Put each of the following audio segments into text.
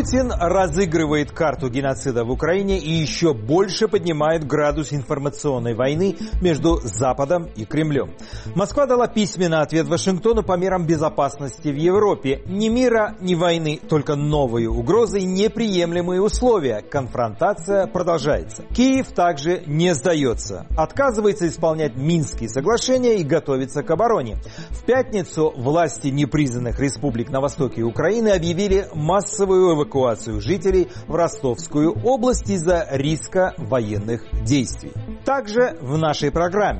Путин разыгрывает карту геноцида в Украине и еще больше поднимает градус информационной войны между Западом и Кремлем. Москва дала письменный ответ Вашингтону по мерам безопасности в Европе. Ни мира, ни войны, только новые угрозы и неприемлемые условия. Конфронтация продолжается. Киев также не сдается. Отказывается исполнять Минские соглашения и готовится к обороне. В пятницу власти непризнанных республик на востоке Украины объявили массовую эвакуацию жителей в Ростовскую область из-за риска военных действий. Также в нашей программе.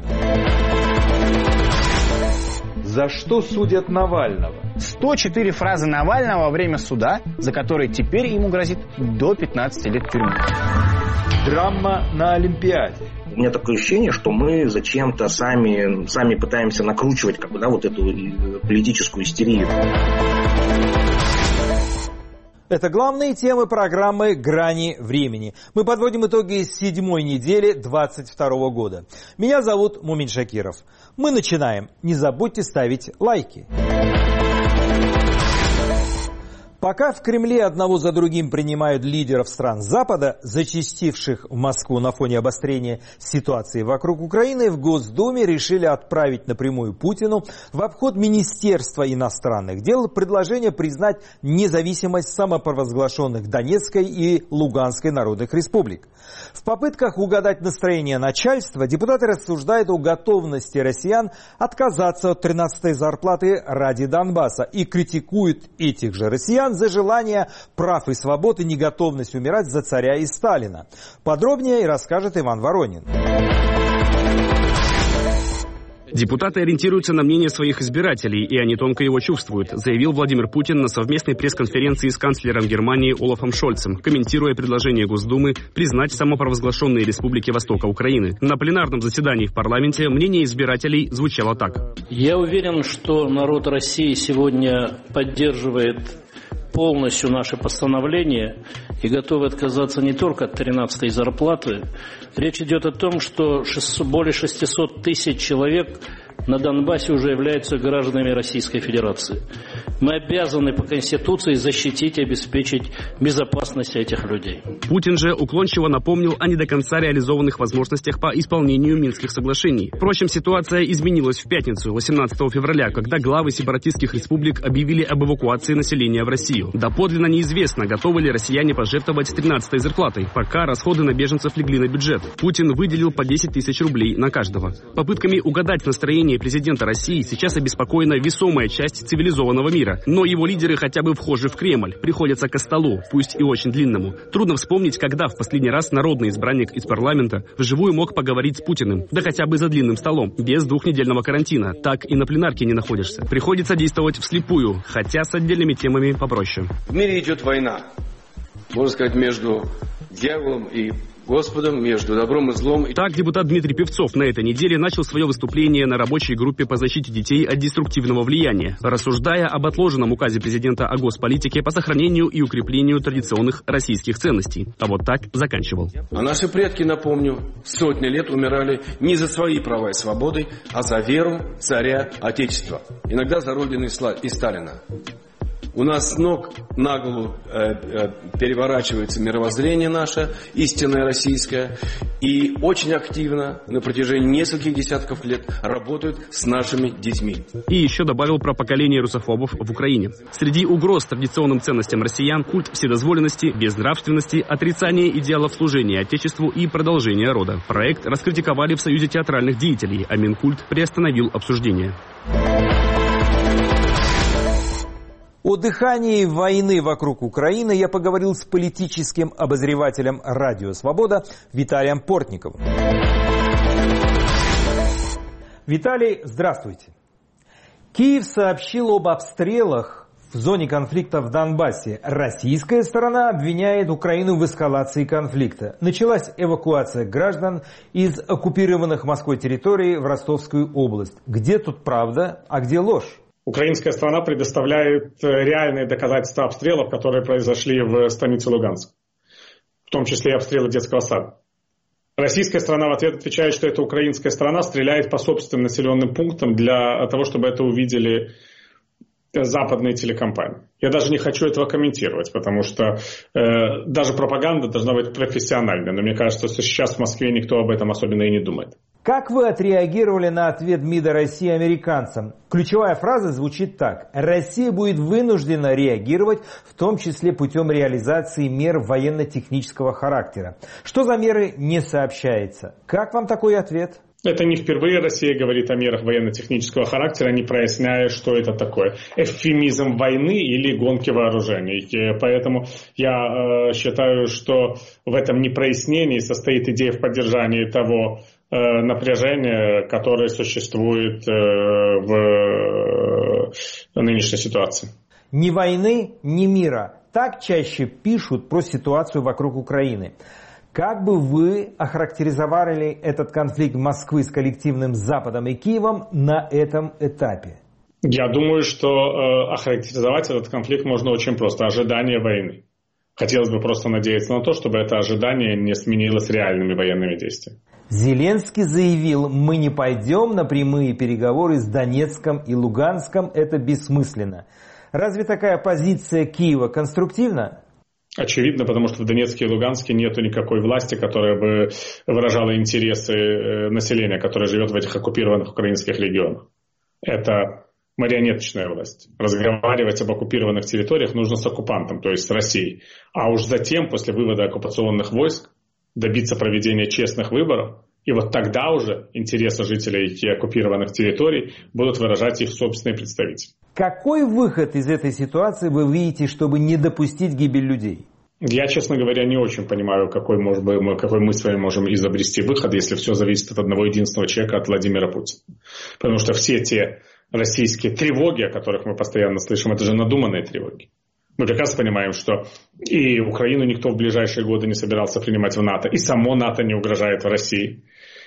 За что судят Навального? 104 фразы Навального во время суда, за которые теперь ему грозит до 15 лет тюрьмы. Драма на Олимпиаде. У меня такое ощущение, что мы зачем-то сами пытаемся накручивать вот эту политическую истерию. Это главные темы программы «Грани времени». Мы подводим итоги 7-й недели 2022 года. Меня зовут Мумин Шакиров. Мы начинаем. Не забудьте ставить лайки. Пока в Кремле одного за другим принимают лидеров стран Запада, зачастивших в Москву на фоне обострения ситуации вокруг Украины, в Госдуме решили отправить напрямую Путину в обход Министерства иностранных дел предложение признать независимость самопровозглашенных Донецкой и Луганской народных республик. В попытках угадать настроение начальства депутаты рассуждают о готовности россиян отказаться от 13-й зарплаты ради Донбасса и критикуют этих же россиян за желание прав и свобод и неготовность умирать за царя и Сталина. Подробнее расскажет Иван Воронин. Депутаты ориентируются на мнение своих избирателей, и они тонко его чувствуют, заявил Владимир Путин на совместной пресс-конференции с канцлером Германии Олафом Шольцем, комментируя предложение Госдумы признать самопровозглашенные республики Востока Украины. На пленарном заседании в парламенте мнение избирателей звучало так. Я уверен, что народ России сегодня поддерживает полностью наше постановление и готовы отказаться не только от 13-й зарплаты. Речь идет о том, что более 600 тысяч человек на Донбассе уже являются гражданами Российской Федерации. Мы обязаны по Конституции защитить и обеспечить безопасность этих людей. Путин же уклончиво напомнил о не до конца реализованных возможностях по исполнению Минских соглашений. Впрочем, ситуация изменилась в пятницу, 18 февраля, когда главы сепаратистских республик объявили об эвакуации населения в Россию. Доподлинно неизвестно, готовы ли россияне пожертвовать 13-й зарплатой, пока расходы на беженцев легли на бюджет. Путин выделил по 10 тысяч рублей на каждого. Попытками угадать настроение президента России сейчас обеспокоена весомая часть цивилизованного мира. Но его лидеры хотя бы вхожи в Кремль, приходятся ко столу, пусть и очень длинному. Трудно вспомнить, когда в последний раз народный избранник из парламента вживую мог поговорить с Путиным, да хотя бы за длинным столом, без двухнедельного карантина. Так и на пленарке не находишься. Приходится действовать вслепую, хотя с отдельными темами попроще. В мире идет война, можно сказать, между дьяволом и Господом, между добром и злом. Так депутат Дмитрий Певцов на этой неделе начал свое выступление на рабочей группе по защите детей от деструктивного влияния, рассуждая об отложенном указе президента о госполитике по сохранению и укреплению традиционных российских ценностей. А вот так заканчивал. А наши предки, напомню, сотни лет умирали не за свои права и свободы, а за веру царя Отечества. Иногда за родину и Сталина. У нас с ног на голову переворачивается мировоззрение наше, истинное российское, и очень активно на протяжении нескольких десятков лет работают с нашими детьми. И еще добавил про поколение русофобов в Украине. Среди угроз традиционным ценностям россиян культ вседозволенности, безнравственности, отрицание идеалов служения Отечеству и продолжения рода. Проект раскритиковали в Союзе театральных деятелей, а Минкульт приостановил обсуждение. О дыхании войны вокруг Украины я поговорил с политическим обозревателем «Радио Свобода» Виталием Портниковым. Виталий, здравствуйте. Киев сообщил об обстрелах в зоне конфликта в Донбассе. Российская сторона обвиняет Украину в эскалации конфликта. Началась эвакуация граждан из оккупированных Москвой территорий в Ростовскую область. Где тут правда, а где ложь? Украинская сторона предоставляет реальные доказательства обстрелов, которые произошли в станице Луганск, в том числе и обстрелы детского сада. Российская сторона в ответ отвечает, что это украинская сторона стреляет по собственным населенным пунктам для того, чтобы это увидели западные телекомпании. Я даже не хочу этого комментировать, потому что даже пропаганда должна быть профессиональной. Но мне кажется, что сейчас в Москве никто об этом особенно и не думает. Как вы отреагировали на ответ МИДа России американцам? Ключевая фраза звучит так. Россия будет вынуждена реагировать, в том числе путем реализации мер военно-технического характера. Что за меры, не сообщается. Как вам такой ответ? Это не впервые Россия говорит о мерах военно-технического характера, не проясняя, что это такое. Эвфемизм войны или гонки вооружений. Поэтому я считаю, что в этом непрояснении состоит идея в поддержании того напряжения, которое существует в нынешней ситуации. Ни войны, ни мира. Так чаще пишут про ситуацию вокруг Украины. Как бы вы охарактеризовали этот конфликт Москвы с коллективным Западом и Киевом на этом этапе? Я думаю, что охарактеризовать этот конфликт можно очень просто. Ожидание войны. Хотелось бы просто надеяться на то, чтобы это ожидание не сменилось реальными военными действиями. Зеленский заявил, мы не пойдем на прямые переговоры с Донецком и Луганском, это бессмысленно. Разве такая позиция Киева конструктивна? Очевидно, потому что в Донецке и Луганске нет никакой власти, которая бы выражала интересы населения, которое живет в этих оккупированных украинских регионах. Это марионеточная власть. Разговаривать об оккупированных территориях нужно с оккупантом, то есть с Россией. А уж затем, после вывода оккупационных войск, добиться проведения честных выборов. И вот тогда уже интересы жителей оккупированных территорий будут выражать их собственные представители. Какой выход из этой ситуации вы видите, чтобы не допустить гибель людей? Я, честно говоря, не очень понимаю, какой мы с вами можем изобрести выход, если все зависит от одного единственного человека, от Владимира Путина. Потому что все те российские тревоги, о которых мы постоянно слышим, это же надуманные тревоги. Мы прекрасно понимаем, что и Украину никто в ближайшие годы не собирался принимать в НАТО, и само НАТО не угрожает в России.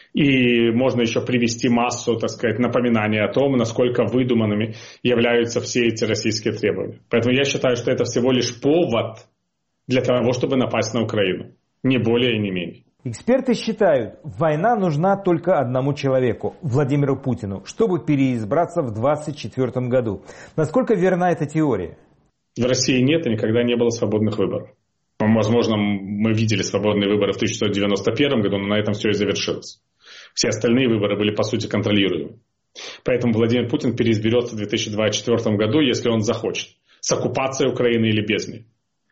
И можно еще привести массу, так сказать, напоминаний о том, насколько выдуманными являются все эти российские требования. Поэтому я считаю, что это всего лишь повод для того, чтобы напасть на Украину. Не более и не менее. Эксперты считают, война нужна только одному человеку, Владимиру Путину, чтобы переизбраться в 2024 году. Насколько верна эта теория? В России нет и никогда не было свободных выборов. Возможно, мы видели свободные выборы в 1991 году, но на этом все и завершилось. Все остальные выборы были, по сути, контролируемы. Поэтому Владимир Путин переизберется в 2024 году, если он захочет. С оккупацией Украины или без нее.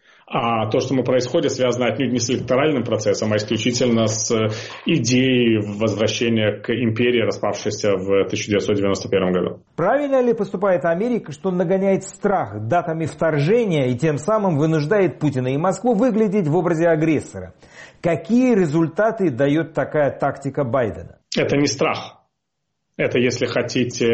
А то, что происходит, связано отнюдь не с электоральным процессом, а исключительно с идеей возвращения к империи, распавшейся в 1991 году. Правильно ли поступает Америка, что нагоняет страх датами вторжения и тем самым вынуждает Путина и Москву выглядеть в образе агрессора? Какие результаты дает такая тактика Байдена? Это не страх. Это, если хотите,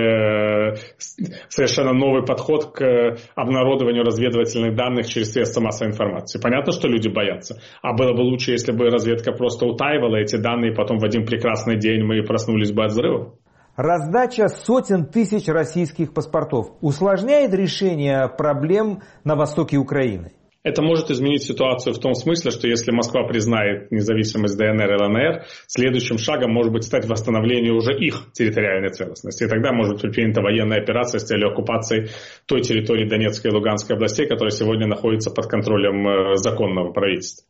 совершенно новый подход к обнародованию разведывательных данных через средства массовой информации. Понятно, что люди боятся. А было бы лучше, если бы разведка просто утаивала эти данные, и потом в один прекрасный день мы проснулись бы от взрывов. Раздача сотен тысяч российских паспортов усложняет решение проблем на востоке Украины? Это может изменить ситуацию в том смысле, что если Москва признает независимость ДНР и ЛНР, следующим шагом может быть стать восстановление уже их территориальной целостности. И тогда может быть предпринята военная операция с целью оккупации той территории Донецкой и Луганской областей, которая сегодня находится под контролем законного правительства.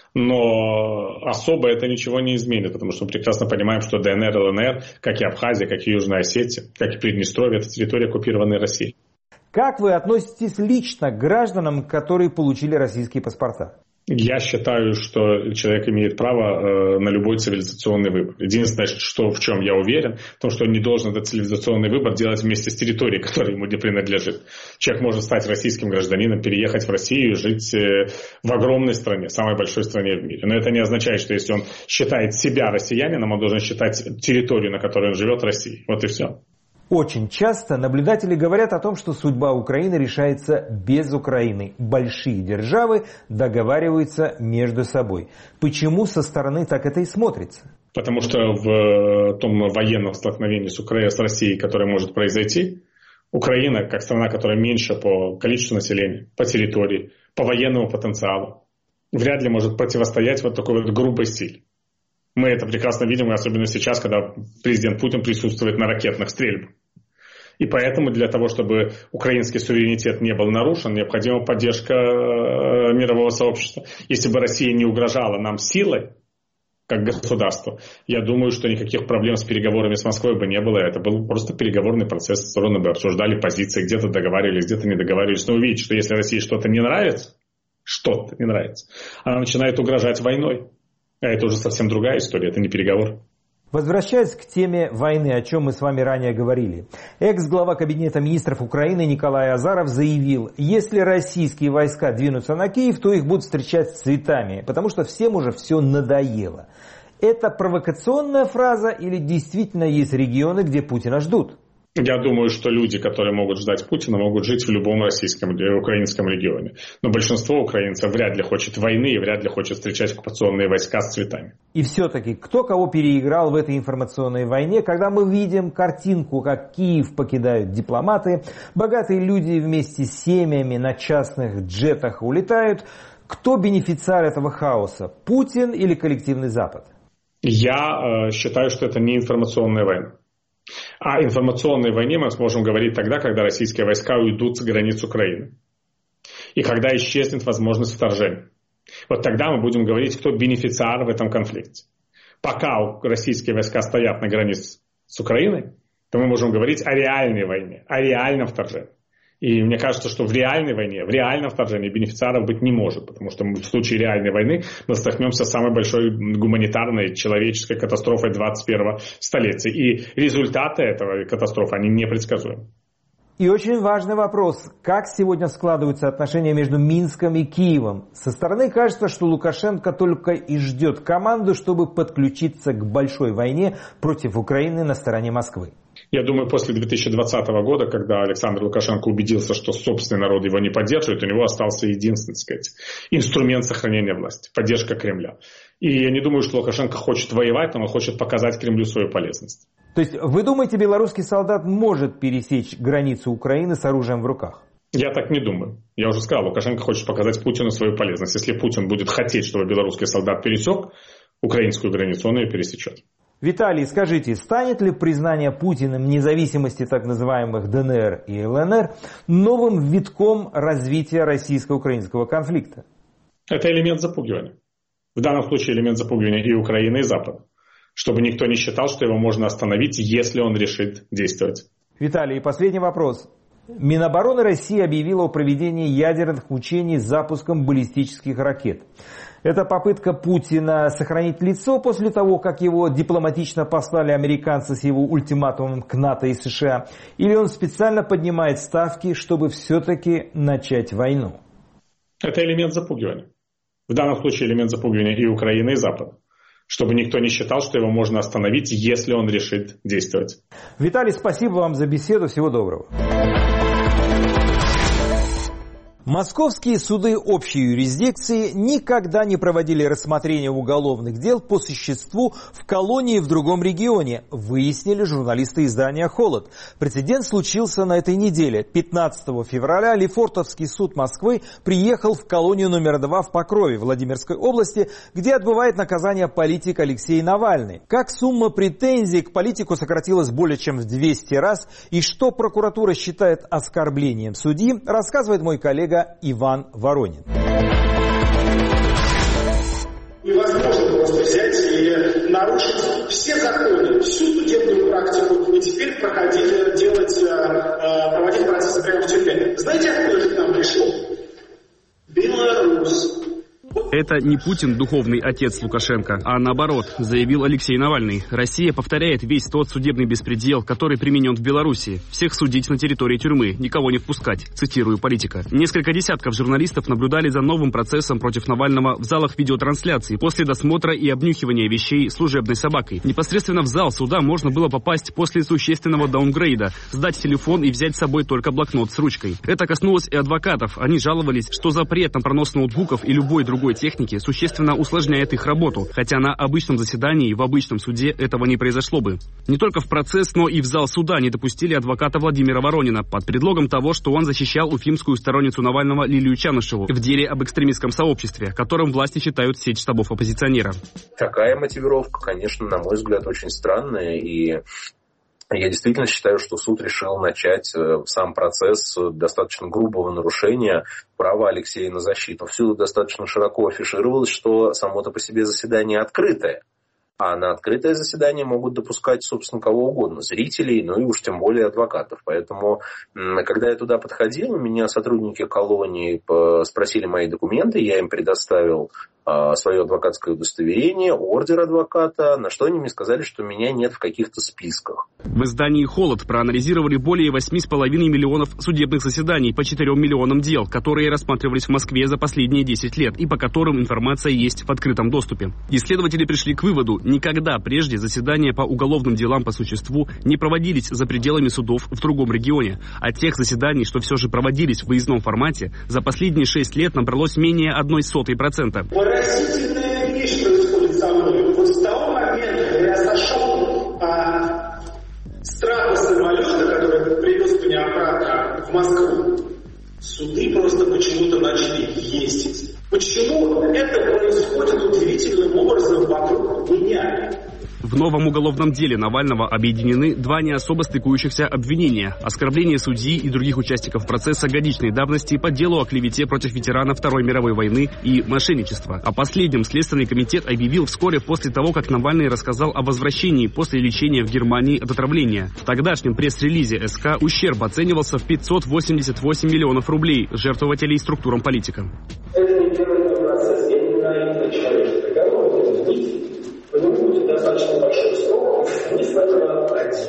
Но особо это ничего не изменит, потому что мы прекрасно понимаем, что ДНР и ЛНР, как и Абхазия, как и Южная Осетия, как и Приднестровье, это территория, оккупированной Россией. Как вы относитесь лично к гражданам, которые получили российские паспорта? Я считаю, что человек имеет право на любой цивилизационный выбор. Единственное, что в чем я уверен, в том, что он не должен этот цивилизационный выбор делать вместе с территорией, которая ему не принадлежит. Человек может стать российским гражданином, переехать в Россию и жить в огромной стране, самой большой стране в мире. Но это не означает, что если он считает себя россиянином, он должен считать территорию, на которой он живет, Россией. Вот и все. Очень часто наблюдатели говорят о том, что судьба Украины решается без Украины. Большие державы договариваются между собой. Почему со стороны так это и смотрится? Потому что в том военном столкновении с Россией, которое может произойти, Украина, как страна, которая меньше по количеству населения, по территории, по военному потенциалу, вряд ли может противостоять вот такой вот грубой силе. Мы это прекрасно видим, особенно сейчас, когда президент Путин присутствует на ракетных стрельбах. И поэтому для того, чтобы украинский суверенитет не был нарушен, необходима поддержка мирового сообщества. Если бы Россия не угрожала нам силой, как государство, я думаю, что никаких проблем с переговорами с Москвой бы не было. Это был просто переговорный процесс. Стороны бы обсуждали позиции, где-то договаривались, где-то не договаривались. Но увидеть, что если России что-то не нравится, она начинает угрожать войной. А это уже совсем другая история, это не переговор. Возвращаясь к теме войны, о чем мы с вами ранее говорили. Экс-глава Кабинета министров Украины Николай Азаров заявил, если российские войска двинутся на Киев, то их будут встречать с цветами, потому что всем уже все надоело. Это провокационная фраза или действительно есть регионы, где Путина ждут? Я думаю, что люди, которые могут ждать Путина, могут жить в любом российском или украинском регионе. Но большинство украинцев вряд ли хочет войны и вряд ли хочет встречать оккупационные войска с цветами. И все-таки, кто кого переиграл в этой информационной войне, когда мы видим картинку, как Киев покидают дипломаты, богатые люди вместе с семьями на частных джетах улетают, кто бенефициар этого хаоса, Путин или коллективный Запад? Я считаю, что это не информационная война. О информационной войне мы сможем говорить тогда, когда российские войска уйдут с границ Украины. И когда исчезнет возможность вторжения. Вот тогда мы будем говорить, кто бенефициар в этом конфликте. Пока российские войска стоят на границе с Украиной, то мы можем говорить о реальной войне, о реальном вторжении. И мне кажется, что в реальной войне, в реальном вторжении бенефициаров быть не может, потому что в случае реальной войны мы столкнемся с самой большой гуманитарной человеческой катастрофой 21-го столетия. И результаты этой катастрофы, они непредсказуемы. И очень важный вопрос, как сегодня складываются отношения между Минском и Киевом. Со стороны кажется, что Лукашенко только и ждет команду, чтобы подключиться к большой войне против Украины на стороне Москвы. Я думаю, после 2020 года, когда Александр Лукашенко убедился, что собственный народ его не поддерживает, у него остался единственный, так сказать, инструмент сохранения власти – поддержка Кремля. И я не думаю, что Лукашенко хочет воевать, но он хочет показать Кремлю свою полезность. То есть вы думаете, белорусский солдат может пересечь границу Украины с оружием в руках? Я так не думаю. Я уже сказал, Лукашенко хочет показать Путину свою полезность. Если Путин будет хотеть, чтобы белорусский солдат пересек украинскую границу, он ее пересечет. Виталий, скажите, станет ли признание Путиным независимости так называемых ДНР и ЛНР новым витком развития российско-украинского конфликта? Это элемент запугивания. В данном случае элемент запугивания и Украины, и Запада. Чтобы никто не считал, что его можно остановить, если он решит действовать. Виталий, последний вопрос. Минобороны России объявила о проведении ядерных учений с запуском баллистических ракет. Это попытка Путина сохранить лицо после того, как его дипломатично послали американцы с его ультиматумом к НАТО и США? Или он специально поднимает ставки, чтобы все-таки начать войну? Это элемент запугивания. В данном случае элемент запугивания и Украины, и Запада. Чтобы никто не считал, что его можно остановить, если он решит действовать. Виталий, спасибо вам за беседу. Всего доброго. Московские суды общей юрисдикции никогда не проводили рассмотрение уголовных дел по существу в колонии в другом регионе, выяснили журналисты издания «Холод». Прецедент случился на этой неделе. 15 февраля Лефортовский суд Москвы приехал в колонию номер 2 в Покрове, Владимирской области, где отбывает наказание политик Алексей Навальный. Как сумма претензий к политику сократилась более чем в 200 раз и что прокуратура считает оскорблением судьи, рассказывает мой коллега Иван Воронин. Невозможно просто взять и нарушить все законы, всю судебную практику и теперь проводить процессы прямо в тюрьме. Знаете, откуда же к нам пришел? Беларусь. Это не Путин духовный отец Лукашенко, а наоборот, заявил Алексей Навальный. Россия повторяет весь тот судебный беспредел, который применен в Беларуси. Всех судить на территории тюрьмы, никого не впускать, цитирую политика. Несколько десятков журналистов наблюдали за новым процессом против Навального в залах видеотрансляции после досмотра и обнюхивания вещей служебной собакой. Непосредственно в зал суда можно было попасть после существенного даунгрейда, сдать телефон и взять с собой только блокнот с ручкой. Это коснулось и адвокатов. Они жаловались, что запрет на пронос ноутбуков и любой другой техники существенно усложняет их работу, хотя на обычном заседании в обычном суде этого не произошло бы. Не только в процесс, но и в зал суда не допустили адвоката Владимира Воронина под предлогом того, что он защищал уфимскую сторонницу Навального Лилию Чанышеву в деле об экстремистском сообществе, которым власти считают сеть штабов оппозиционера. Такая мотивировка, конечно, на мой взгляд, очень странная и Я действительно считаю, что суд решил начать сам процесс достаточно грубого нарушения права Алексея на защиту. Всюду достаточно широко афишировалось, что само-то по себе заседание открытое. А на открытое заседание могут допускать, собственно, кого угодно, зрителей, ну и уж тем более адвокатов. Поэтому, когда я туда подходил, меня сотрудники колонии спросили мои документы, я им предоставил свое адвокатское удостоверение, ордер адвоката, на что они мне сказали, что меня нет в каких-то списках. В издании «Холод» проанализировали более 8,5 миллионов судебных заседаний по 4 миллионам дел, которые рассматривались в Москве за последние 10 лет и по которым информация есть в открытом доступе. Исследователи пришли к выводу, никогда прежде заседания по уголовным делам по существу не проводились за пределами судов в другом регионе. А тех заседаний, что все же проводились в выездном формате, за последние 6 лет набралось менее 0,01%. Поразительная вещь происходит со мной. Вот с того момента, когда я сошел с трапа самолета, который привез меня обратно в Москву, суды просто почему-то начали ездить. Почему это происходит удивительным образом вокруг меня? В новом уголовном деле Навального объединены два не особо стыкующихся обвинения: оскорбление судьи и других участников процесса годичной давности по делу о клевете против ветерана Второй мировой войны и мошенничества. О последнем Следственный комитет объявил вскоре после того, как Навальный рассказал о возвращении после лечения в Германии от отравления. В тогдашнем пресс-релизе СК ущерб оценивался в 588 миллионов рублей жертвователей структурам политика. Это не первый процесс, я не знаю, человек договор, по нему будет достаточно большой срок, не с этого один.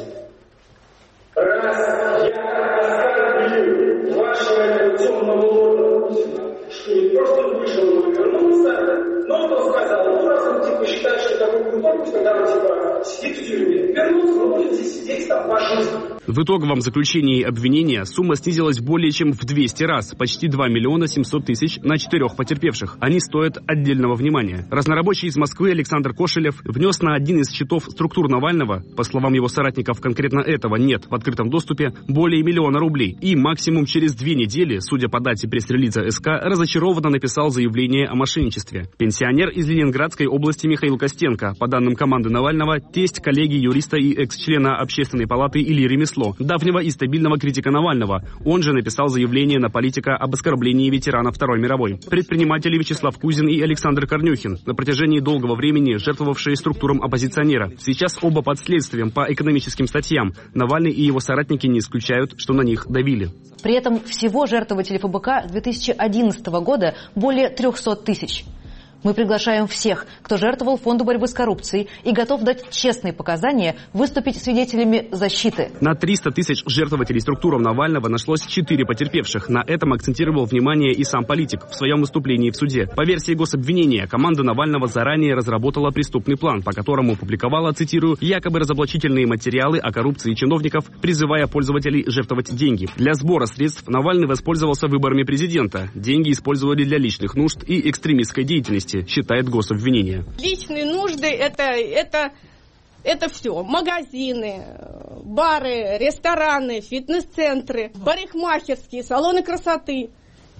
Раз я оскорбил вашего темного лорда Путина, что не просто вышел и вернулся, но он сказал, раз он типа считает, что такой крутой, пусть тогда типа сидит в тюрьме, вернулся, вы будете сидеть там по жизни. В итоговом заключении обвинения сумма снизилась более чем в 200 раз, почти 2 миллиона 700 тысяч на 4 потерпевших. Они стоят отдельного внимания. Разнорабочий из Москвы Александр Кошелев внес на один из счетов структур Навального, по словам его соратников, конкретно этого нет в открытом доступе, более 1 000 000 рублей. И максимум через 2 недели, судя по дате пресс-релиза СК, разочарованно написал заявление о мошенничестве. Пенсионер из Ленинградской области Михаил Костенко, по данным команды Навального, тесть коллеги юриста и экс-члена Общественной палаты Ильи Ремесло, давнего и стабильного критика Навального. Он же написал заявление на политика об оскорблении ветерана Второй мировой. Предприниматели Вячеслав Кузин и Александр Корнюхин, на протяжении долгого времени жертвовавшие структурам оппозиционера. Сейчас оба под следствием по экономическим статьям. Навальный и его соратники не исключают, что на них давили. При этом всего жертвователей ФБК 2011 года более 300 тысяч. Мы приглашаем всех, кто жертвовал Фонду борьбы с коррупцией и готов дать честные показания, выступить свидетелями защиты. На 300 тысяч жертвователей структурам Навального нашлось 4 потерпевших. На этом акцентировал внимание и сам политик в своем выступлении в суде. По версии гособвинения, команда Навального заранее разработала преступный план, по которому публиковала, цитирую, якобы разоблачительные материалы о коррупции чиновников, призывая пользователей жертвовать деньги. Для сбора средств Навальный воспользовался выборами президента. Деньги использовали для личных нужд и экстремистской деятельности, считает гособвинение. Личные нужды это все. Магазины, бары, рестораны, фитнес-центры, парикмахерские, салоны красоты,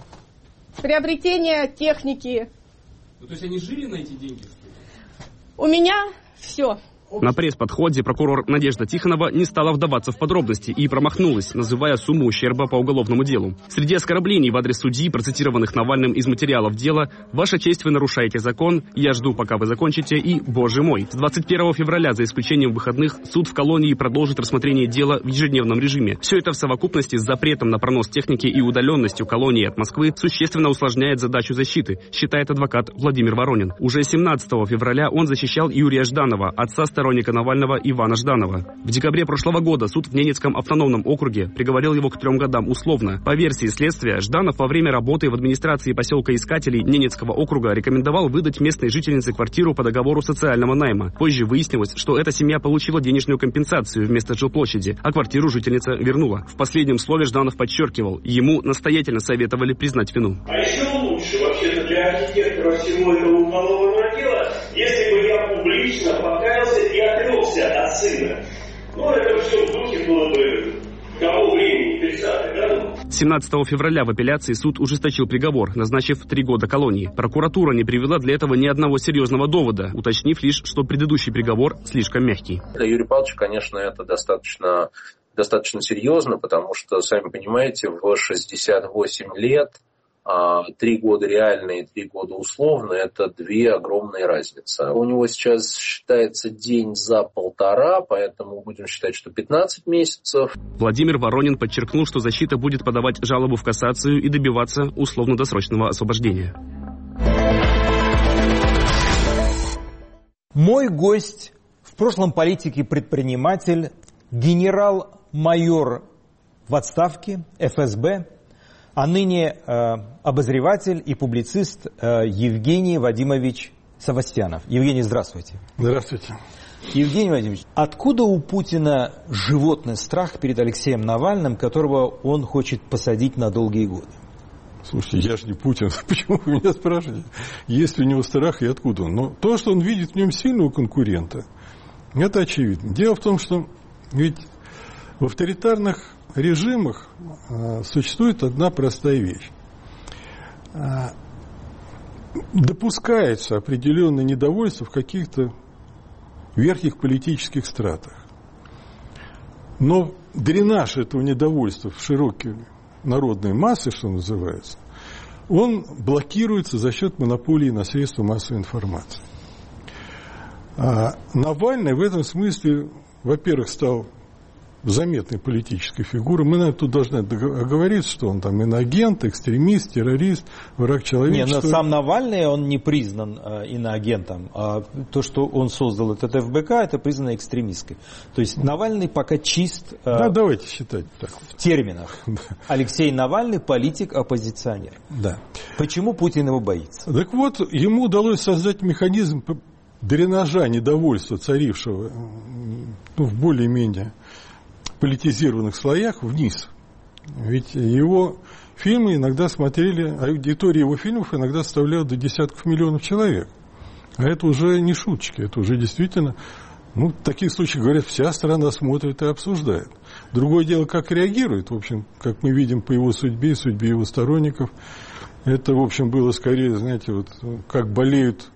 приобретение техники. То есть они жили на эти деньги? У меня все. На пресс-подходе прокурор Надежда Тихонова не стала вдаваться в подробности и промахнулась, называя сумму ущерба по уголовному делу. Среди оскорблений в адрес судьи, процитированных Навальным из материалов дела, «Ваша честь, вы нарушаете закон», «Я жду, пока вы закончите» и «Боже мой». С 21 февраля, за исключением выходных, суд в колонии продолжит рассмотрение дела в ежедневном режиме. Все это в совокупности с запретом на пронос техники и удаленностью колонии от Москвы существенно усложняет задачу защиты, считает адвокат Владимир Воронин. Уже 17 февраля он защищал Юрия Жданова, отца сторонника Навального Ивана Жданова. В декабре прошлого года суд в Ненецком автономном округе приговорил его к 3 годам условно. По версии следствия, Жданов во время работы в администрации поселка Искателей Ненецкого округа рекомендовал выдать местной жительнице квартиру по договору социального найма. Позже выяснилось, что эта семья получила денежную компенсацию вместо жилплощади, а квартиру жительница вернула. В последнем слове Жданов подчеркивал, ему настоятельно советовали признать вину. А еще лучше вообще-то для архитектора всего этого уголовного дела, если бы я публично покаялся и отрекся от сына. Ну, это все в духе было бы Кого времени? 30-х годов? 17 февраля в апелляции суд ужесточил приговор, назначив 3 года колонии. Прокуратура не привела для этого ни одного серьезного довода, уточнив лишь, что предыдущий приговор слишком мягкий. Для Юрия Павловича, конечно, это достаточно серьезно, потому что, сами понимаете, в 68 лет 3 года реальные, 3 года условные – это 2 огромные разницы. У него сейчас считается день за 1,5, поэтому будем считать, что 15 месяцев. Владимир Воронин подчеркнул, что защита будет подавать жалобу в кассацию и добиваться условно-досрочного освобождения. Мой гость в прошлом политик и предприниматель, генерал-майор в отставке ФСБ, а ныне обозреватель и публицист Евгений Вадимович Савастьянов. Евгений, здравствуйте. Здравствуйте. Евгений Вадимович, откуда у Путина животный страх перед Алексеем Навальным, которого он хочет посадить на долгие годы? Слушайте, я же не Путин. Почему вы меня спрашиваете? Есть ли у него страх и откуда он? Но то, что он видит в нем сильного конкурента, это очевидно. Дело в том, что ведь в авторитарных режимах существует одна простая вещь. Допускается определенное недовольство в каких-то верхних политических стратах. Но дренаж этого недовольства в широкие народные массы, что называется, он блокируется за счет монополии на средства массовой информации. Навальный в этом смысле, во-первых, стал заметной политической фигурой. Мы, наверное, тут должны оговориться, что он там иноагент, экстремист, террорист, враг человечества. Нет, но сам Навальный, он не признан иноагентом. А то, что он создал этот ФБК, это признано экстремистской. То есть Навальный пока чист да, давайте считать так. В терминах. Алексей Навальный политик-оппозиционер. Да. Почему Путин его боится? Так вот, ему удалось создать механизм дренажа недовольства, царившего в более-менее политизированных слоях, вниз. Ведь его фильмы иногда смотрели, аудитория его фильмов иногда составляла до десятков миллионов человек. А это уже не шуточки, это уже действительно, в таких случаях, говорят, вся страна смотрит и обсуждает. Другое дело, как реагирует, в общем, как мы видим по его судьбе и судьбе его сторонников. Это, в общем, было скорее, знаете, вот как болеют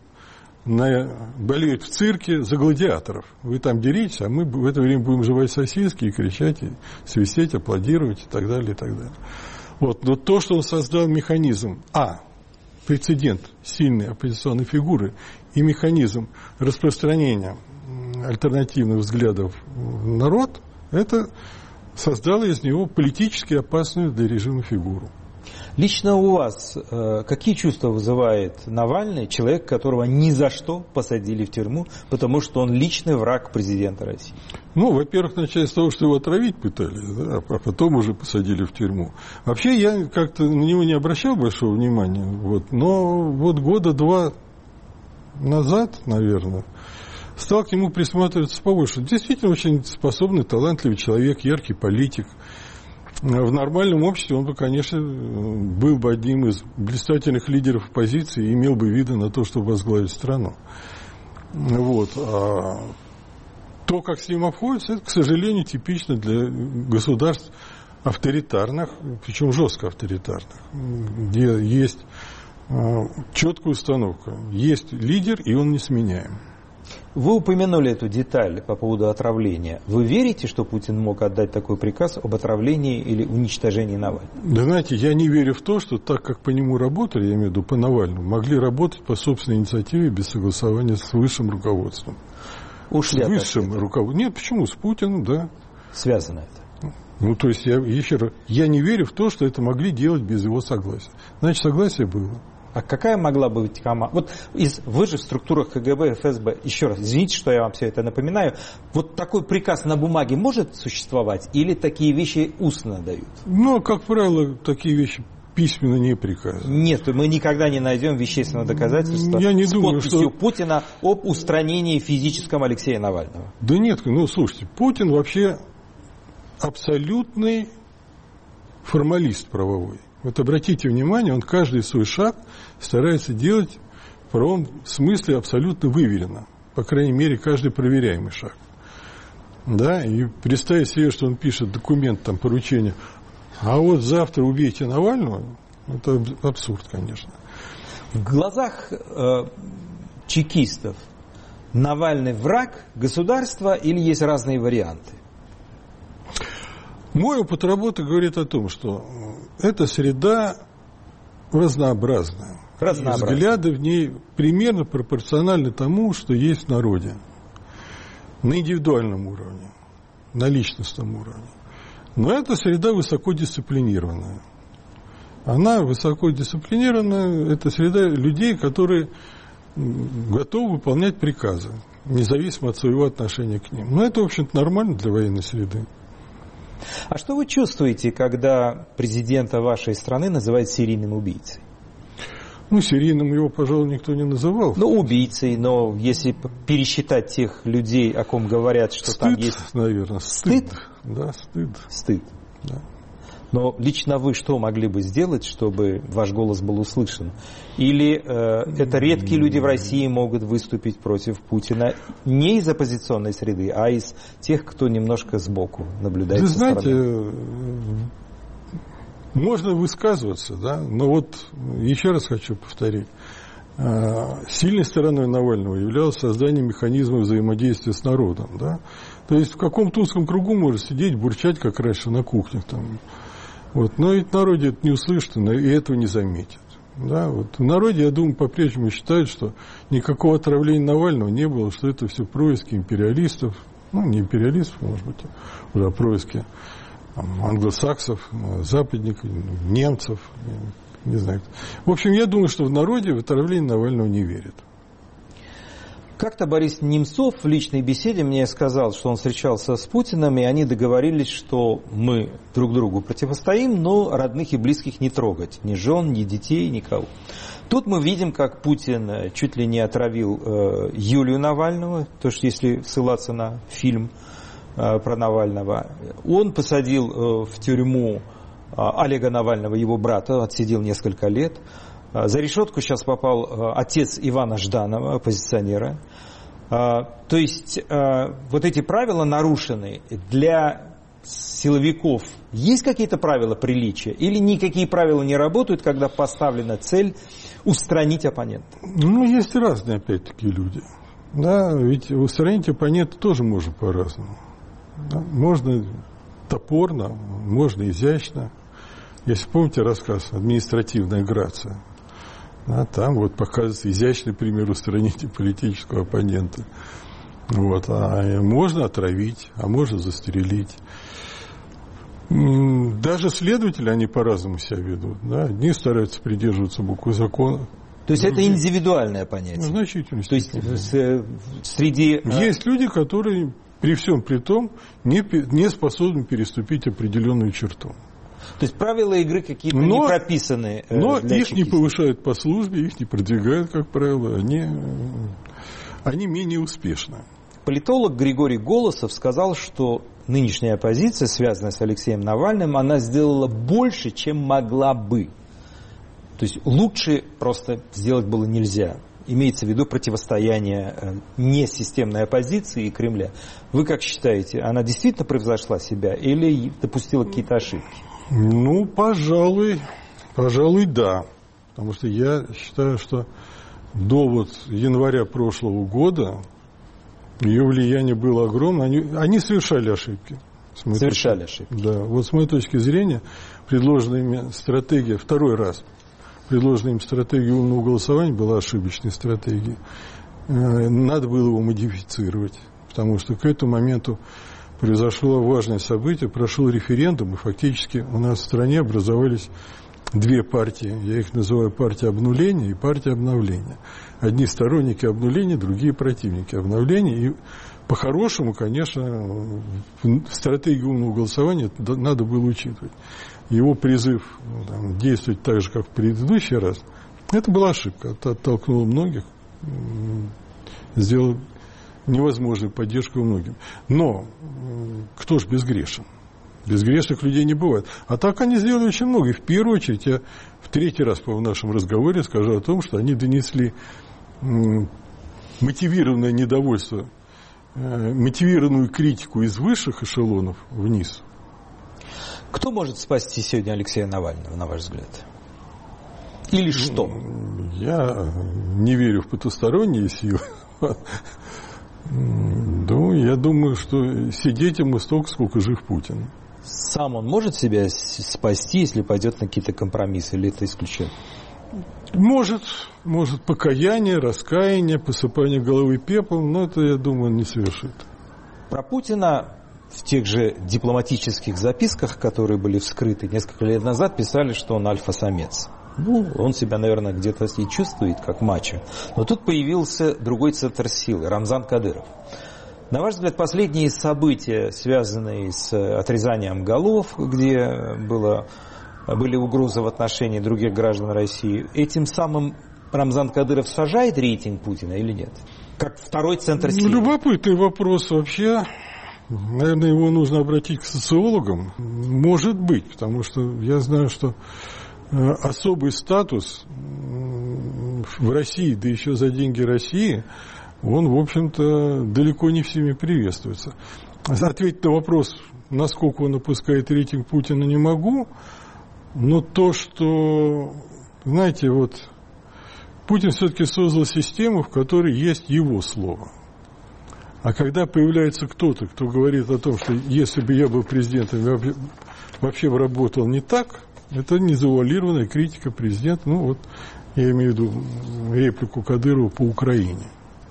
в цирке за гладиаторов. Вы там деритесь, а мы в это время будем жевать сосиски и кричать, и свистеть, аплодировать и так далее, и так далее. Вот. Но то, что он создал механизм, прецедент сильной оппозиционной фигуры и механизм распространения альтернативных взглядов в народ, это создало из него политически опасную для режима фигуру. Лично у вас какие чувства вызывает Навальный, человек, которого ни за что посадили в тюрьму, потому что он личный враг президента России? Во-первых, начать с того, что его отравить пытались, да, а потом уже посадили в тюрьму. Вообще, я как-то на него не обращал большого внимания, но года 2 назад, наверное, стал к нему присматриваться побольше. Действительно, очень способный, талантливый человек, яркий политик. В нормальном обществе он бы, конечно, был бы одним из блистательных лидеров оппозиции и имел бы виды на то, чтобы возглавить страну. А то, как с ним обходится, это, к сожалению, типично для государств авторитарных, причем жестко авторитарных, где есть четкая установка. Есть лидер, и он несменяем. Вы упомянули эту деталь по поводу отравления. Вы верите, что Путин мог отдать такой приказ об отравлении или уничтожении Навального? Да, знаете, я не верю в то, что так, как по нему работали, я имею в виду по Навальному, могли работать по собственной инициативе без согласования с высшим руководством. Ушли с высшим руководством. Нет, почему? С Путиным, да. Связано это. То есть, я не верю в то, что это могли делать без его согласия. Значит, согласие было. А какая могла бы быть команда? Вы же в структурах КГБ, ФСБ, еще раз, извините, что я вам все это напоминаю, такой приказ на бумаге может существовать или такие вещи устно дают? Как правило, такие вещи письменно не приказывают. Нет, мы никогда не найдем вещественного доказательства с подписью Путина об устранении физическом Алексея Навального. Да нет, слушайте, Путин вообще абсолютный формалист правовой. Обратите внимание, он каждый свой шаг старается делать в правом смысле абсолютно выверенно. По крайней мере, каждый проверяемый шаг. да, и представить себе, что он пишет документ, там, поручение, а вот завтра убейте Навального, это абсурд, конечно. В глазах чекистов Навальный враг государства или есть разные варианты? Мой опыт работы говорит о том, что эта среда разнообразная. Взгляды в ней примерно пропорциональны тому, что есть в народе. На индивидуальном уровне, на личностном уровне. Но эта среда высоко дисциплинированная. Она высоко дисциплинированная, это среда людей, которые готовы выполнять приказы, независимо от своего отношения к ним. Но это, в общем-то, нормально для военной среды. А что вы чувствуете, когда президента вашей страны называют серийным убийцей? Ну, серийным его, пожалуй, никто не называл. Ну, убийцей, но если пересчитать тех людей, о ком говорят, что стыд, там есть... наверное, стыд? Да, стыд. Стыд. Да. Но лично вы что могли бы сделать, чтобы ваш голос был услышан? Или это редкие люди в России могут выступить против Путина не из оппозиционной среды, а из тех, кто немножко сбоку наблюдает со стороны? Вы знаете, можно высказываться, да, но вот еще раз хочу повторить. Сильной стороной Навального являлось создание механизма взаимодействия с народом. Да? То есть в каком-то узком кругу может сидеть, бурчать, как раньше на кухнях. Там. Вот. Но ведь в народе это не услышат и этого не заметят. Да? Вот. В народе, я думаю, по-прежнему считают, что никакого отравления Навального не было, что это все происки империалистов. Ну, не империалистов, может быть, а происки англосаксов, западников, немцев, не знаю. В общем, я думаю, что в народе в отравление Навального не верят. Как-то Борис Немцов в личной беседе мне сказал, что он встречался с Путиным, и они договорились, что мы друг другу противостоим, но родных и близких не трогать. Ни жен, ни детей, никого. Тут мы видим, как Путин чуть ли не отравил Юлию Навального, то есть если ссылаться на фильм про Навального. Он посадил в тюрьму Олега Навального, его брата, отсидел несколько лет. За решетку сейчас попал отец Ивана Жданова, оппозиционера. То есть вот эти правила нарушены. Для силовиков есть какие-то правила приличия? Или никакие правила не работают, когда поставлена цель устранить оппонента? Ну, есть разные, опять-таки, люди. Да, ведь устранить оппонента тоже можно по-разному. Да, можно топорно, можно изящно. Если помните рассказ «Административная грация», да, там вот показывается изящный пример устранения политического оппонента. Вот, а можно отравить, а можно застрелить. Даже следователи, они по-разному себя ведут. Да? Одни стараются придерживаться буквы закона. То есть это индивидуальное понятие? Ну, значительно. То есть среди... Есть люди, которые при всем при том не способны переступить определенную черту. То есть правила игры какие-то не прописаны. Но их не повышают по службе, их не продвигают, как правило, они менее успешны. Политолог Григорий Голосов сказал, что нынешняя оппозиция, связанная с Алексеем Навальным, она сделала больше, чем могла бы. То есть лучше просто сделать было нельзя. Имеется в виду противостояние несистемной оппозиции и Кремля. Вы как считаете, она действительно превзошла себя или допустила какие-то ошибки? Ну, пожалуй, да. Потому что я считаю, что до вот января прошлого года ее влияние было огромное. Они совершали ошибки. Совершали ошибки. Да. Вот с моей точки зрения, предложенная ими стратегия, второй раз, предложенная им стратегия умного голосования была ошибочной стратегией. Надо было его модифицировать, потому что к этому моменту произошло важное событие, прошел референдум, и фактически у нас в стране образовались две партии. Я их называю партия обнуления и партия обновления. Одни сторонники обнуления, другие противники обновления. И по-хорошему, конечно, в стратегии умного голосования надо было учитывать. Его призыв действовать так же, как в предыдущий раз, это была ошибка. Это оттолкнуло многих, сделало невозможную поддержку у многих. Но кто ж безгрешен? Безгрешных людей не бывает. А так они сделали очень много. И в первую очередь, я в третий раз в нашем разговоре скажу о том, что они донесли мотивированное недовольство мотивированную критику из высших эшелонов вниз. Кто может спасти сегодня Алексея Навального, на ваш взгляд? Или что? Я не верю в потусторонние силы. Ну, я думаю, что сидеть ему столько, сколько жив Путин. Сам он может себя спасти, если пойдет на какие-то компромиссы, или это исключено? Может покаяние, раскаяние, посыпание головы пеплом, но это, я думаю, он не совершит. Про Путина в тех же дипломатических записках, которые были вскрыты несколько лет назад, писали, что он альфа-самец. Ну, он себя, наверное, где-то и чувствует, как мачо. Но тут появился другой центр силы, Рамзан Кадыров. На ваш взгляд, последние события, связанные с отрезанием голов, где были угрозы в отношении других граждан России, этим самым Рамзан Кадыров сажает рейтинг Путина или нет? Как второй центр силы. Любопытный вопрос вообще. Наверное, его нужно обратить к социологам. Может быть, потому что я знаю, что особый статус в России, да еще за деньги России, он, в общем-то, далеко не всеми приветствуется. Ответить на вопрос, насколько он опускает рейтинг Путина, не могу, но то, что, знаете, вот Путин все-таки создал систему, в которой есть его слово. А когда появляется кто-то, кто говорит о том, что если бы я был президентом, я вообще бы работал не так, это незавуалированная критика президента. Ну вот, я имею в виду реплику Кадырова по Украине.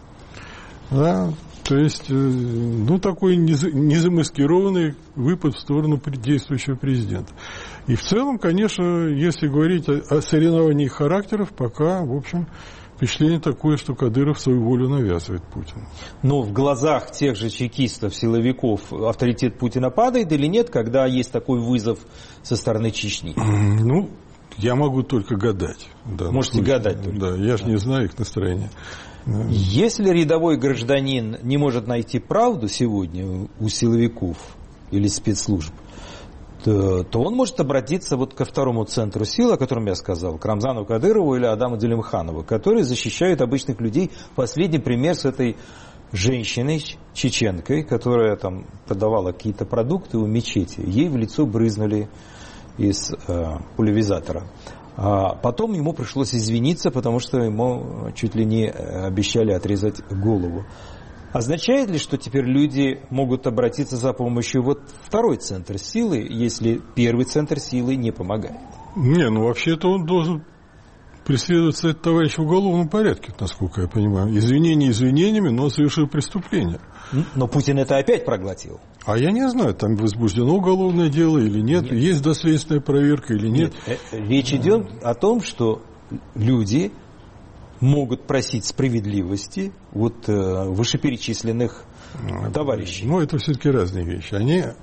Да, то есть, ну, такой незамаскированный выпад в сторону действующего президента. И в целом, конечно, если говорить о соревновании характеров, пока, в общем, впечатление такое, что Кадыров свою волю навязывает Путину. Но в глазах тех же чекистов, силовиков авторитет Путина падает или нет, когда есть такой вызов со стороны Чечни? Ну, я могу только гадать. Да, можете гадать только. Да, я же не знаю их настроения. Если рядовой гражданин не может найти правду сегодня у силовиков или спецслужб, то он может обратиться вот ко второму центру сил, о котором я сказал, к Рамзану Кадырову или Адаму Делимханову, которые защищают обычных людей. Последний пример с этой женщиной, чеченкой, которая там продавала какие-то продукты у мечети. Ей в лицо брызнули из пульверизатора. А потом ему пришлось извиниться, потому что ему чуть ли не обещали отрезать голову. Означает ли, что теперь люди могут обратиться за помощью вот второй центр силы, если первый центр силы не помогает? Не, ну вообще-то он должен преследоваться этот товарищ в уголовном порядке, насколько я понимаю. Извинения извинениями, но он совершил преступление. Но Путин это опять проглотил. А я не знаю, там возбуждено уголовное дело или нет, есть доследственная проверка или нет. Речь идет о том, что люди могут просить справедливости вот вышеперечисленных товарищей. Ну, это все-таки разные вещи.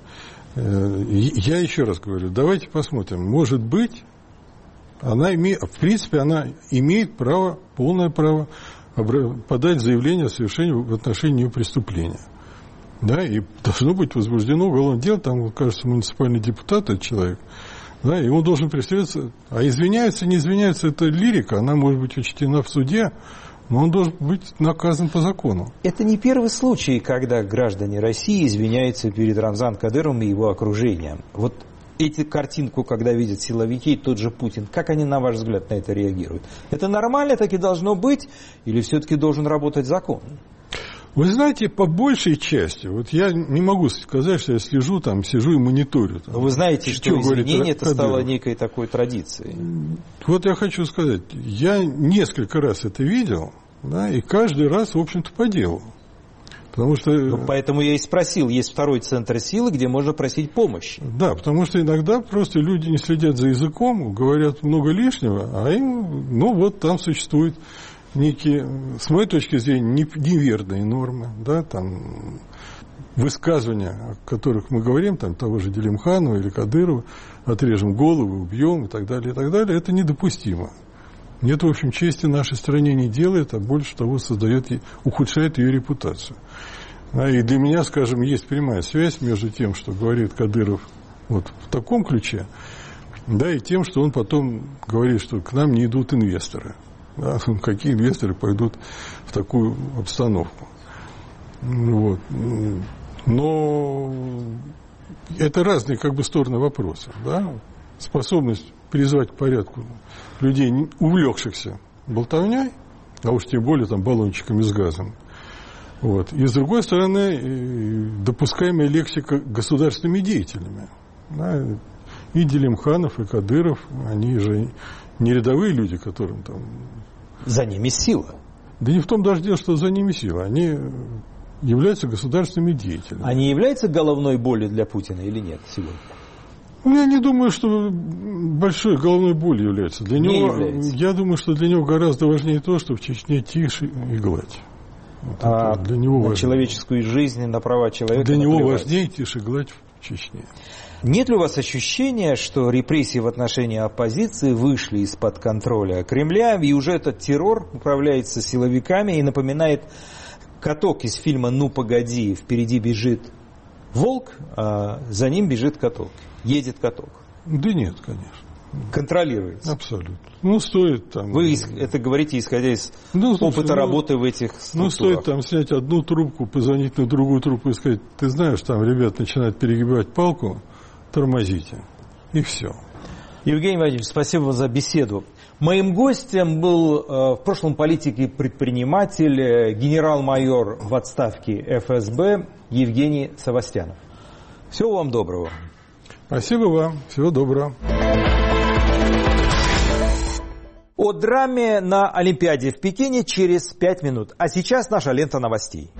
Я еще раз говорю, давайте посмотрим. Может быть, в принципе, она имеет право, полное право подать заявление о совершении в отношении нее преступления. Да, и должно быть возбуждено уголовное дело, там, кажется, муниципальный депутат, этот человек, да, и он должен преследоваться. А извиняется, не извиняется, это лирика, она может быть учтена в суде, но он должен быть наказан по закону. Это не первый случай, когда граждане России извиняются перед Рамзан Кадыровым и его окружением. Вот эти картинку, когда видят силовики, тот же Путин, как они, на ваш взгляд, на это реагируют? Это нормально, так и должно быть, или все-таки должен работать закон? Вы знаете, по большей части, вот я не могу сказать, что я сижу и мониторю. Но вы знаете, что извинение это стало некой такой традицией. Вот я хочу сказать, я несколько раз это видел, да, и каждый раз, в общем-то, по делу. Потому что... поэтому я и спросил, есть второй центр силы, где можно просить помощи. Да, потому что иногда просто люди не следят за языком, говорят много лишнего, а им, вот там существуют некие, с моей точки зрения, неверные нормы, да, там высказывания, о которых мы говорим, там того же Делимханова или Кадырова, отрежем голову, убьем и так далее, это недопустимо. Нет, в общем, чести нашей стране не делает, а больше того ухудшает ее репутацию. И для меня, скажем, есть прямая связь между тем, что говорит Кадыров вот в таком ключе, да, и тем, что он потом говорит, что к нам не идут инвесторы. Да, какие инвесторы пойдут в такую обстановку? Вот. Но это разные как бы стороны вопроса. Да? Способность призвать к порядку людей, увлекшихся болтовней, а уж тем более там баллончиками с газом. Вот. И с другой стороны, допускаемая лексика государственными деятелями. Да? И Делимханов, и Кадыров, они же не рядовые люди, которым там... За ними сила. Да не в том даже дело, что за ними сила. Они являются государственными деятелями. Они являются головной болью для Путина или нет сегодня? Я не думаю, что большой головной болью является. Для него, я думаю, что для него гораздо важнее то, что в Чечне тише и гладь. Вот для него на человеческую жизнь, на права человека. Для него важнее тише и гладь в Чечне. Нет ли у вас ощущения, что репрессии в отношении оппозиции вышли из-под контроля Кремля, и уже этот террор управляется силовиками и напоминает каток из фильма «Ну, погоди», впереди бежит волк, а за ним бежит каток, едет каток? Да нет, конечно. Контролируется? Абсолютно. Ну, стоит там... Вы это говорите, исходя из опыта работы в этих структурах? Ну, стоит там снять одну трубку, позвонить на другую трубку и сказать: ты знаешь, там ребят начинают перегибать палку, тормозите. И все. Евгений Владимирович, спасибо за беседу. Моим гостем был в прошлом политик и предприниматель, генерал-майор в отставке ФСБ Евгений Савастьянов. Всего вам доброго. Спасибо вам. Всего доброго. О драме на Олимпиаде в Пекине через 5 минут. А сейчас наша лента новостей.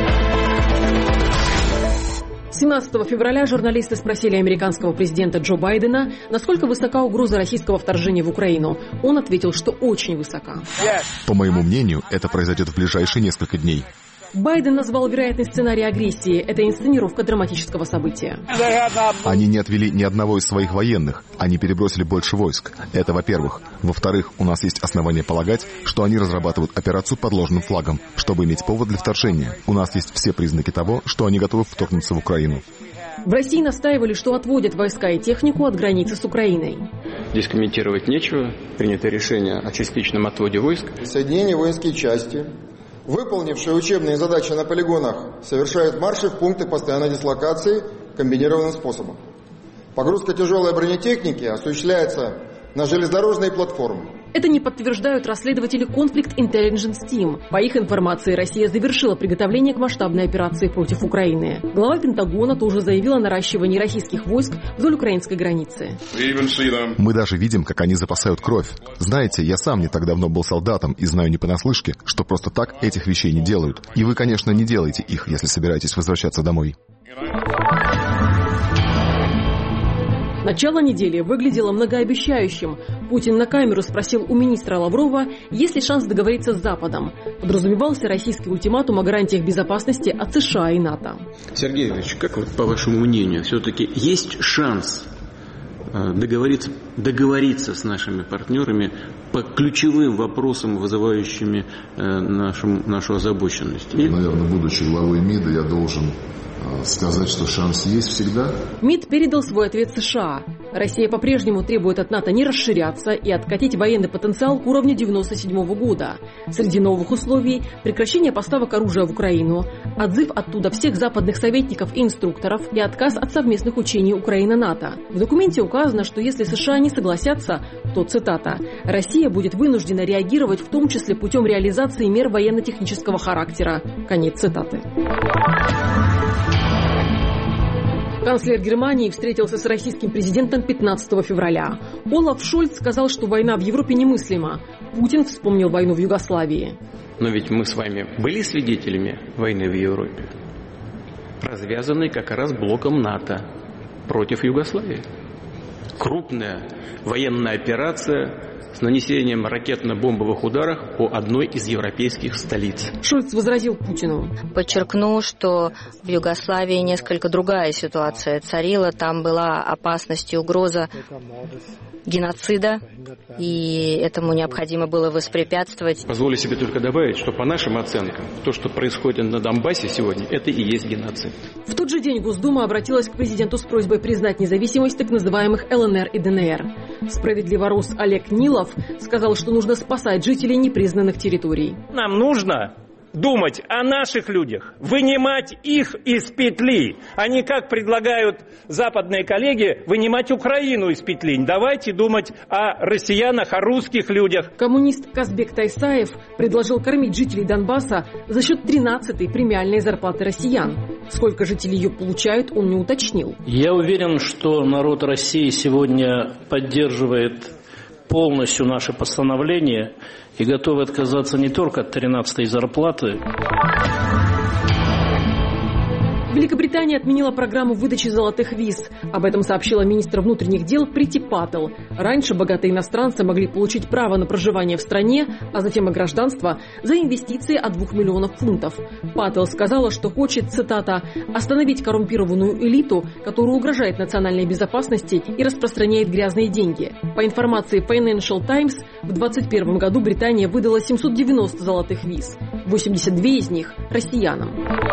17 февраля журналисты спросили американского президента Джо Байдена, насколько высока угроза российского вторжения в Украину. Он ответил, что очень высока. По моему мнению, это произойдет в ближайшие несколько дней. Байден назвал вероятный сценарий агрессии. Это инсценировка драматического события. Они не отвели ни одного из своих военных. Они перебросили больше войск. Это во-первых. Во-вторых, у нас есть основания полагать, что они разрабатывают операцию под ложным флагом, чтобы иметь повод для вторжения. У нас есть все признаки того, что они готовы вторгнуться в Украину. В России настаивали, что отводят войска и технику от границы с Украиной. Здесь комментировать нечего. Принято решение о частичном отводе войск. Соединение воинские части, выполнившие учебные задачи на полигонах, совершают марши в пункты постоянной дислокации комбинированным способом. Погрузка тяжелой бронетехники осуществляется на железнодорожные платформы. Это не подтверждают расследователи Conflict Intelligence Team. По их информации, Россия завершила приготовление к масштабной операции против Украины. Глава Пентагона тоже заявила о наращивании российских войск вдоль украинской границы. Мы даже видим, как они запасают кровь. Знаете, я сам не так давно был солдатом и знаю не понаслышке, что просто так этих вещей не делают. И вы, конечно, не делаете их, если собираетесь возвращаться домой. Начало недели выглядело многообещающим. Путин на камеру спросил у министра Лаврова, есть ли шанс договориться с Западом. Подразумевался российский ультиматум о гарантиях безопасности от США и НАТО. Сергей Ильич, как вот по вашему мнению, все-таки есть шанс договориться с нашими партнерами по ключевым вопросам, вызывающими нашу озабоченность? Наверное, будучи главой МИДа, я должен сказать, что шанс есть всегда. МИД передал свой ответ США. Россия по-прежнему требует от НАТО не расширяться и откатить военный потенциал к уровню 1997 года. Среди новых условий – прекращение поставок оружия в Украину, отзыв оттуда всех западных советников и инструкторов и отказ от совместных учений Украина-НАТО. В документе указано, что если США не согласятся, то, цитата, «Россия будет вынуждена реагировать в том числе путем реализации мер военно-технического характера». Конец цитаты. Канцлер Германии встретился с российским президентом 15 февраля. Олаф Шольц сказал, что война в Европе немыслима. Путин вспомнил войну в Югославии. Но ведь мы с вами были свидетелями войны в Европе, развязанной как раз блоком НАТО против Югославии. Крупная военная операция с нанесением ракетно-бомбовых ударов по одной из европейских столиц. Шольц возразил Путину. Подчеркну, что в Югославии несколько другая ситуация царила. Там была опасность и угроза геноцида, и этому необходимо было воспрепятствовать. Позволю себе только добавить, что по нашим оценкам, то, что происходит на Донбассе сегодня, это и есть геноцид. В тот же день Госдума обратилась к президенту с просьбой признать независимость так называемых ЛНР и ДНР. Справедливорос Олег Нилов сказал, что нужно спасать жителей непризнанных территорий. Нам нужно думать о наших людях, вынимать их из петли, а не, как предлагают западные коллеги, вынимать Украину из петли. Давайте думать о россиянах, о русских людях. Коммунист Казбек Тайсаев предложил кормить жителей Донбасса за счет 13-й премиальной зарплаты россиян. Сколько жителей ее получают, он не уточнил. Я уверен, что народ России сегодня поддерживает полностью наше постановление и готовы отказаться не только от 13-й зарплаты. Великобритания отменила программу выдачи золотых виз. Об этом сообщила министр внутренних дел Прити Паттел. Раньше богатые иностранцы могли получить право на проживание в стране, а затем и гражданство, за инвестиции от 2 миллионов фунтов. Паттел сказала, что хочет, цитата, «остановить коррумпированную элиту, которая угрожает национальной безопасности и распространяет грязные деньги». По информации Financial Times, в 2021 году Британия выдала 790 золотых виз. 82 из них – россиянам.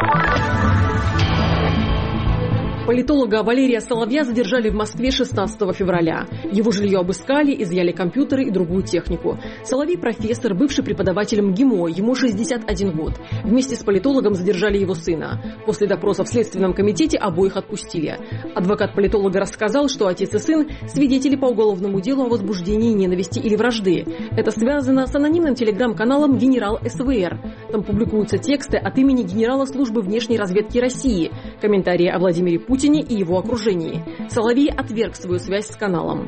Политолога Валерия Соловья задержали в Москве 16 февраля. Его жилье обыскали, изъяли компьютеры и другую технику. Соловей – профессор, бывший преподаватель МГИМО, ему 61 год. Вместе с политологом задержали его сына. После допроса в Следственном комитете обоих отпустили. Адвокат политолога рассказал, что отец и сын – свидетели по уголовному делу о возбуждении ненависти или вражды. Это связано с анонимным телеграм-каналом «Генерал СВР». Там публикуются тексты от имени генерала службы внешней разведки России, комментарии о Владимире Путине и его окружении. Соловей отверг свою связь с каналом.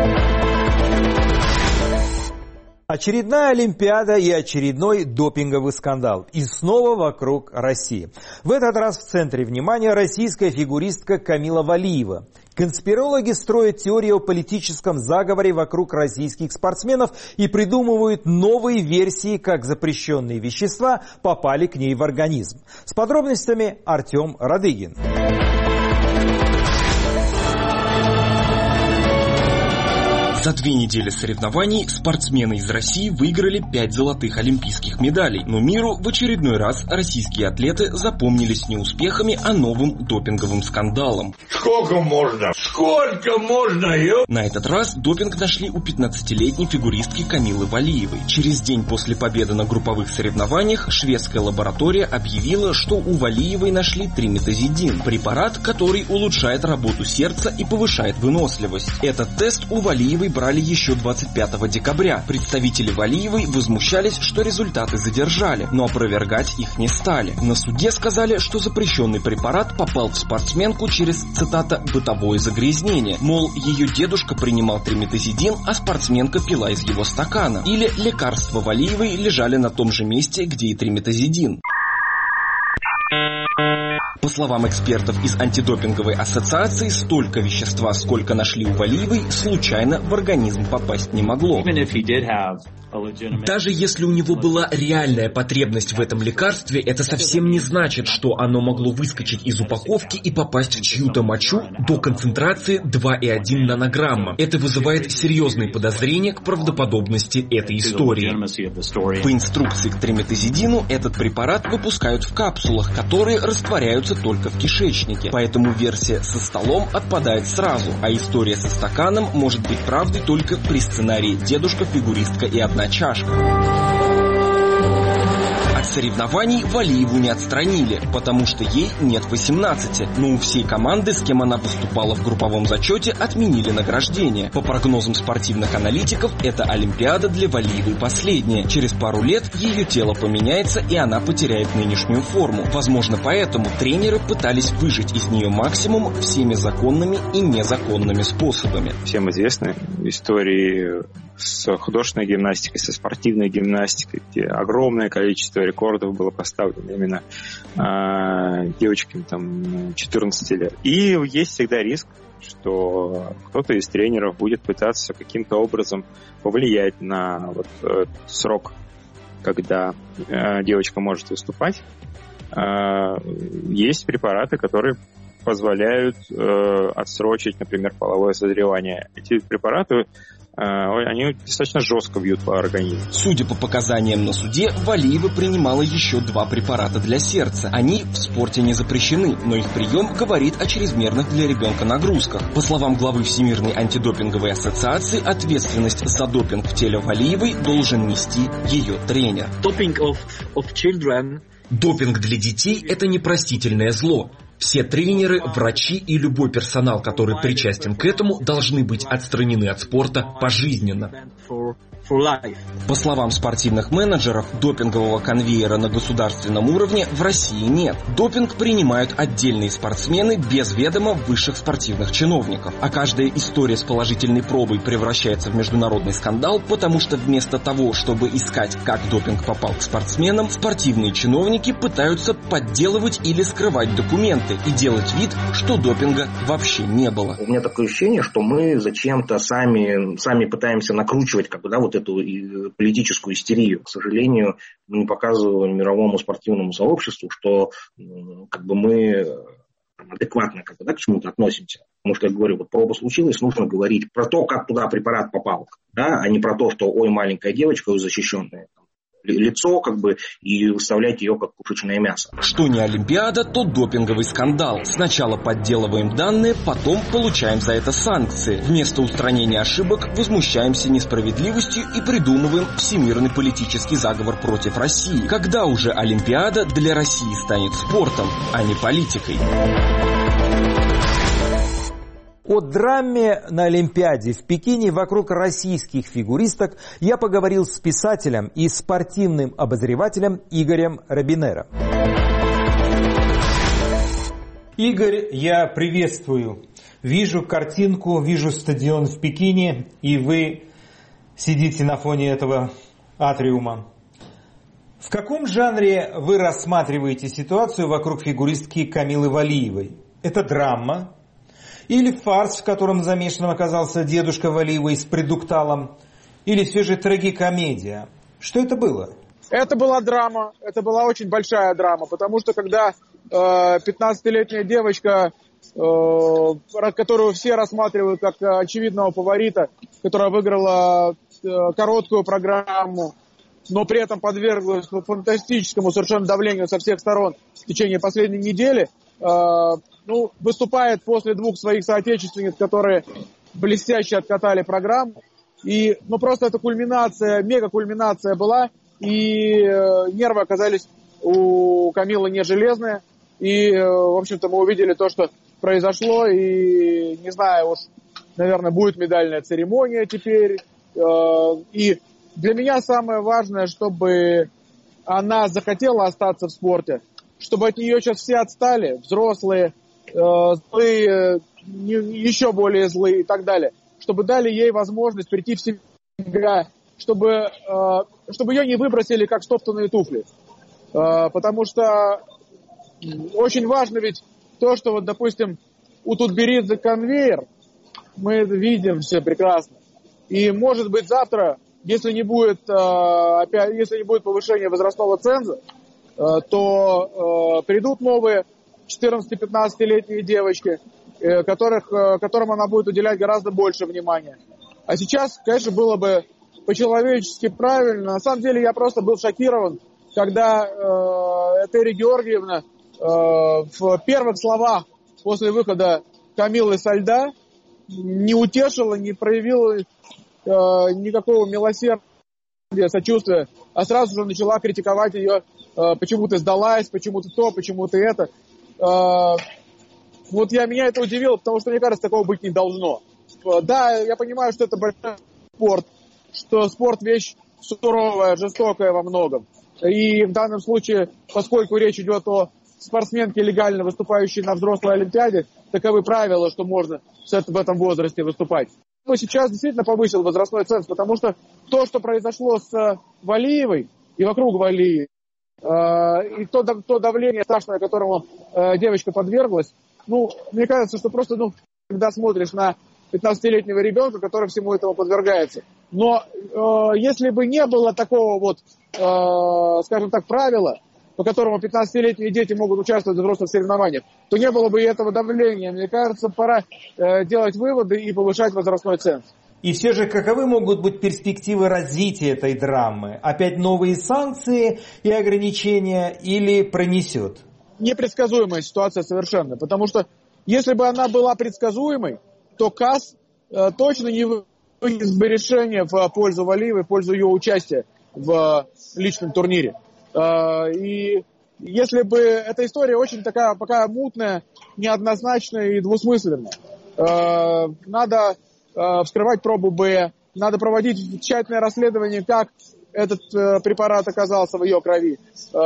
Очередная Олимпиада и очередной допинговый скандал. И снова вокруг России. В этот раз в центре внимания российская фигуристка Камила Валиева. Конспирологи строят теорию о политическом заговоре вокруг российских спортсменов и придумывают новые версии, как запрещенные вещества попали к ней в организм. С подробностями Артем Радыгин. За 2 недели соревнований спортсмены из России выиграли 5 золотых олимпийских медалей. Но миру в очередной раз российские атлеты запомнились не успехами, а новым допинговым скандалом. Сколько можно? Сколько можно? На этот раз допинг нашли у 15-летней фигуристки Камилы Валиевой. Через день после победы на групповых соревнованиях шведская лаборатория объявила, что у Валиевой нашли триметазидин, препарат, который улучшает работу сердца и повышает выносливость. Этот тест у Валиевой брали еще 25 декабря. Представители Валиевой возмущались, что результаты задержали, но опровергать их не стали. На суде сказали, что запрещенный препарат попал в спортсменку через, цитата, «бытовое загрязнение». Мол, ее дедушка принимал триметазидин, а спортсменка пила из его стакана. Или лекарства Валиевой лежали на том же месте, где и триметазидин. По словам экспертов из антидопинговой ассоциации, столько вещества, сколько нашли у Валиевой, случайно в организм попасть не могло. Даже если у него была реальная потребность в этом лекарстве, это совсем не значит, что оно могло выскочить из упаковки и попасть в чью-то мочу до концентрации 2,1 нанограмма. Это вызывает серьезные подозрения к правдоподобности этой истории. По инструкции к триметазидину этот препарат выпускают в капсулах, которые растворяются только в кишечнике. Поэтому версия со столом отпадает сразу, а история со стаканом может быть правдой только при сценарии «Дедушка, фигуристка и одна чашка». От соревнований Валиеву не отстранили, потому что ей нет 18, но у всей команды, с кем она выступала в групповом зачете, отменили награждение. По прогнозам спортивных аналитиков, эта Олимпиада для Валиевой последняя. Через пару лет ее тело поменяется, и она потеряет нынешнюю форму. Возможно, поэтому тренеры пытались выжать из нее максимум всеми законными и незаконными способами. Всем известны истории с художественной гимнастикой, со спортивной гимнастикой, где огромное количество рекордов было поставлено именно девочками там 14 лет. И есть всегда риск, что кто-то из тренеров будет пытаться каким-то образом повлиять на вот срок, когда девочка может выступать. Есть препараты, которые позволяют отсрочить, например, половое созревание. Эти препараты они достаточно жестко бьют по организму. Судя по показаниям на суде, Валиева принимала еще 2 препарата для сердца. Они в спорте не запрещены, но их прием говорит о чрезмерных для ребенка нагрузках. По словам главы Всемирной антидопинговой ассоциации, ответственность за допинг в теле Валиевой должен нести ее тренер. Допинг для детей – это непростительное зло. Все тренеры, врачи и любой персонал, который причастен к этому, должны быть отстранены от спорта пожизненно. По словам спортивных менеджеров, допингового конвейера на государственном уровне в России нет. Допинг принимают отдельные спортсмены без ведома высших спортивных чиновников. А каждая история с положительной пробой превращается в международный скандал, потому что вместо того, чтобы искать, как допинг попал к спортсменам, спортивные чиновники пытаются подделывать или скрывать документы и делать вид, что допинга вообще не было. У меня такое ощущение, что мы зачем-то сами пытаемся накручивать эту политическую истерию. К сожалению, мы не показываем мировому спортивному сообществу, что мы адекватно к чему-то относимся. Потому что, я говорю, проба случилась, нужно говорить про то, как туда препарат попал, а не про то, что ой, маленькая девочка защищенная лицо, и выставлять ее как пушечное мясо. Что не Олимпиада, то допинговый скандал. Сначала подделываем данные, потом получаем за это санкции. Вместо устранения ошибок возмущаемся несправедливостью и придумываем всемирный политический заговор против России. Когда уже Олимпиада для России станет спортом, а не политикой? О драме на Олимпиаде в Пекине вокруг российских фигуристок я поговорил с писателем и спортивным обозревателем Игорем Робинера. Игорь, я приветствую. Вижу картинку, вижу стадион в Пекине, и вы сидите на фоне этого атриума. В каком жанре вы рассматриваете ситуацию вокруг фигуристки Камилы Валиевой? Это драма? Или фарс, в котором замешанным оказался дедушка Валиевой с предукталом? Или все же трагикомедия? Что это было? Это была драма. Это была очень большая драма. Потому что когда 15-летняя девочка, которую все рассматривают как очевидного фаворита, которая выиграла короткую программу, но при этом подверглась фантастическому совершенно давлению со всех сторон в течение последней недели, выступает после 2 своих соотечественниц, которые блестяще откатали программу. И, просто эта кульминация, мега-кульминация была, и нервы оказались у Камилы не железные. И, в общем-то, мы увидели то, что произошло, и, не знаю, уж, наверное, будет медальная церемония теперь. И для меня самое важное, чтобы она захотела остаться в спорте, чтобы от нее сейчас все отстали, взрослые, злые, еще более злые и так далее, чтобы дали ей возможность прийти в себя, чтобы ее не выбросили как стоптанные туфли. Потому что очень важно ведь то, что, допустим, у Тутберидзе конвейер, мы видим все прекрасно. И, может быть, завтра, если не будет повышения возрастного ценза, то придут новые 14-15-летние девочки, которым она будет уделять гораздо больше внимания. А сейчас, конечно, было бы по-человечески правильно. На самом деле я просто был шокирован, когда Этери Георгиевна в первых словах после выхода Камилы со льда не утешила, не проявила никакого милосердия, сочувствия, а сразу же начала критиковать ее, почему ты сдалась, почему ты то, почему ты это. Меня это удивило, потому что, мне кажется, такого быть не должно. Да, я понимаю, что это большой спорт, что спорт вещь суровая, жестокая во многом. И в данном случае, поскольку речь идет о спортсменке, легально выступающей на взрослой Олимпиаде, таковы правила, что можно в этом возрасте выступать. Но сейчас действительно повысил возрастной ценз, потому что то, что произошло с Валиевой и вокруг Валиевой, и то давление страшное, которому девочка подверглась, мне кажется, что просто, когда смотришь на 15-летнего ребенка, который всему этому подвергается. Но если бы не было такого скажем так, правила, по которому 15-летние дети могут участвовать в взрослых соревнованиях, то не было бы и этого давления. Мне кажется, пора делать выводы и повышать возрастной ценз. И все же, каковы могут быть перспективы развития этой драмы? Опять новые санкции и ограничения или пронесет? Непредсказуемая ситуация совершенно, потому что если бы она была предсказуемой, то КАС точно не вынес бы решение в пользу Валиевой, в пользу ее участия в личном турнире. И если бы эта история очень такая пока мутная, неоднозначная и двусмысленная, надо вскрывать пробу Б, надо проводить тщательное расследование, как этот препарат оказался в ее крови.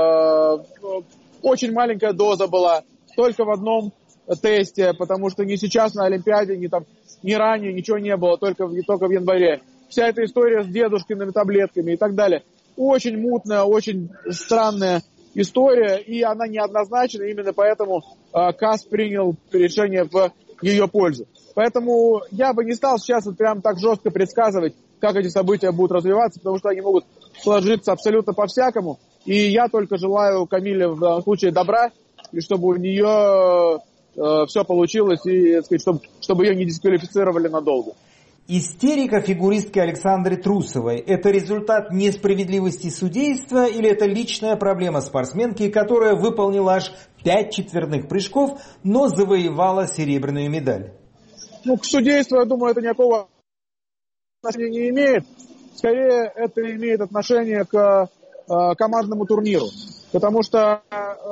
Очень маленькая доза была, только в одном тесте, потому что ни сейчас на Олимпиаде, ни ранее ничего не было, только в январе. Вся эта история с дедушкиными таблетками и так далее. Очень мутная, очень странная история, и она неоднозначна, именно поэтому КАС принял решение в ее пользу. Поэтому я бы не стал сейчас вот прям так жестко предсказывать, как эти события будут развиваться, потому что они могут сложиться абсолютно по-всякому. И я только желаю Камиле в данном случае добра, и чтобы у нее все получилось, и, так сказать, чтобы ее не дисквалифицировали надолго. Истерика фигуристки Александры Трусовой – это результат несправедливости судейства или это личная проблема спортсменки, которая выполнила аж 5 четверных прыжков, но завоевала серебряную медаль? К судейству, я думаю, это никакого отношения не имеет. Скорее, это имеет отношение к командному турниру. Потому что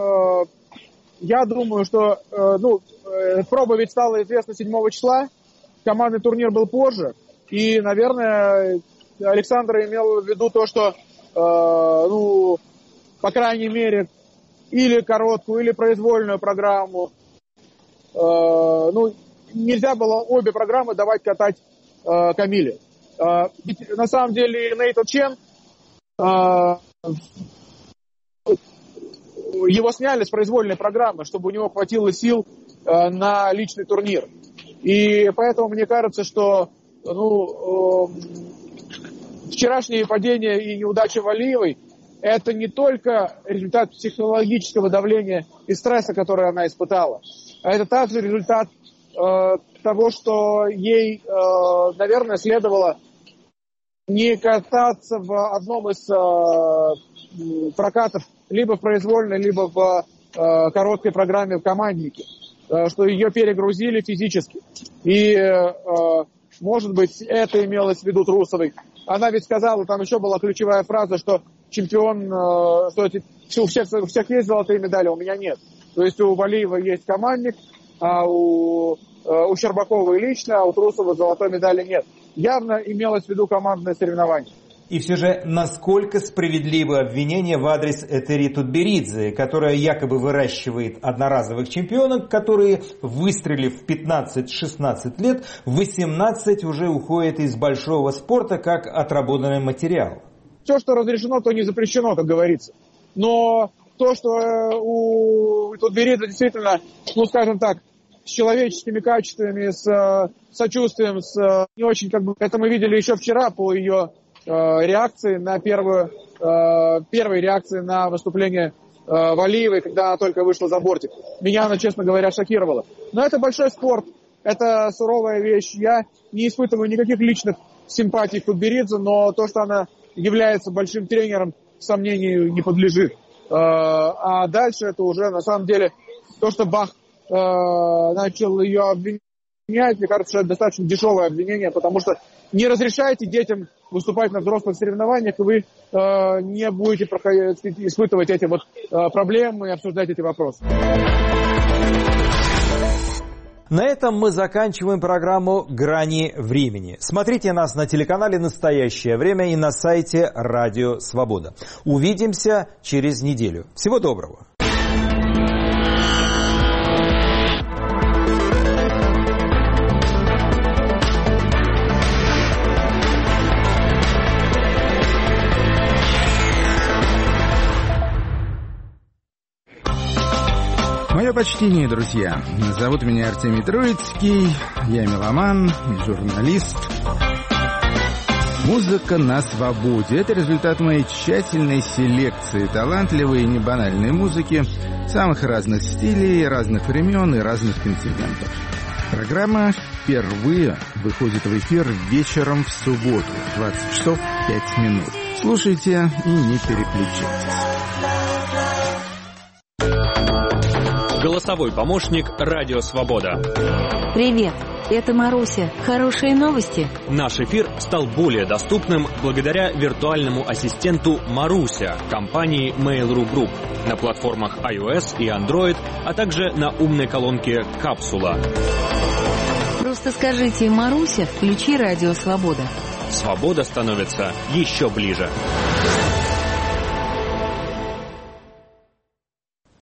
я думаю, что проба ведь стала известна 7 числа, командный турнир был позже, и, наверное, Александра имела в виду то, что, по крайней мере, или короткую, или произвольную программу, нельзя было обе программы давать катать Камиле. Ведь, на самом деле, Нейтан Чен, его сняли с произвольной программы, чтобы у него хватило сил на личный турнир. И поэтому мне кажется, что вчерашнее падение и неудача Валиевой – это не только результат психологического давления и стресса, который она испытала, а это также результат того, что ей, наверное, следовало не кататься в одном из прокатов либо в произвольной, либо в короткой программе в команднике, что ее перегрузили физически. И, может быть, это имелось в виду Трусовой. Она ведь сказала, там еще была ключевая фраза, что чемпион, что у всех есть золотые медали, у меня нет. То есть у Валиевой есть командник, а у Щербаковой лично, а у Трусовой золотой медали нет. Явно имелось в виду командное соревнование. И все же, насколько справедливо обвинение в адрес Этери Тутберидзе, которая якобы выращивает одноразовых чемпионок, которые, выстрелив в 15-16 лет, в 18 уже уходят из большого спорта как отработанный материал? Все, что разрешено, то не запрещено, как говорится. Но то, что у Тутберидзе действительно, скажем так, с человеческими качествами, с сочувствием, с не очень, это мы видели еще вчера по ее реакции на первой реакции на выступление Валиевой, когда она только вышла за бортик. Меня она, честно говоря, шокировала. Но это большой спорт, это суровая вещь. Я не испытываю никаких личных симпатий к Тутберидзе, но то, что она является большим тренером, сомнению не подлежит. А дальше это уже, на самом деле, то, что Бах начал ее обвинять, мне кажется, что это достаточно дешевое обвинение, потому что не разрешайте детям выступать на взрослых соревнованиях, и вы не будете испытывать эти проблемы и обсуждать эти вопросы. На этом мы заканчиваем программу «Грани времени». Смотрите нас на телеканале «Настоящее время» и на сайте «Радио Свобода». Увидимся через неделю. Всего доброго. Мое почтение, друзья. Зовут меня Артемий Троицкий, я меломан и журналист. Музыка на свободе – это результат моей тщательной селекции талантливой и небанальной музыки самых разных стилей, разных времен и разных континентов. Программа впервые выходит в эфир вечером в субботу, 20 часов 5 минут. Слушайте и не переключайтесь. Голосовой помощник «Радио Свобода». Привет, это Маруся. Хорошие новости? Наш эфир стал более доступным благодаря виртуальному ассистенту Маруся компании Mail.ru Group на платформах iOS и Android, а также на умной колонке «Капсула». Просто скажите: Маруся, включи «Радио Свобода». Свобода становится еще ближе.